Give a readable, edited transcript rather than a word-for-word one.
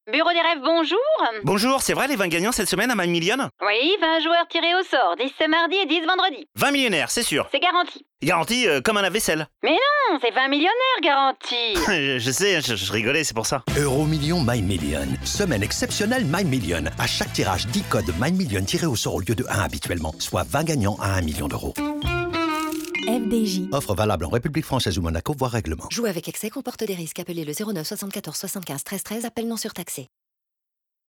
Bureau des rêves, bonjour. Bonjour, c'est vrai les 20 gagnants cette semaine à My Million? Oui, 20 joueurs tirés au sort, 10 ce mardi et 10 vendredi. 20 millionnaires, c'est sûr. C'est garanti. Garantie comme un lave-vaisselle. Mais non, c'est 20 millionnaires garantis. je sais, je rigolais, c'est pour ça. Euromillion My Million. Semaine exceptionnelle My Million. À chaque tirage, 10 codes My Million tirés au sort au lieu de 1 habituellement, soit 20 gagnants à 1 million d'euros. FDJ. Offre valable en République française ou Monaco, voire règlement. Jouer avec excès comporte des risques. Appelez le 09 74 75 13 13. Appel non surtaxé.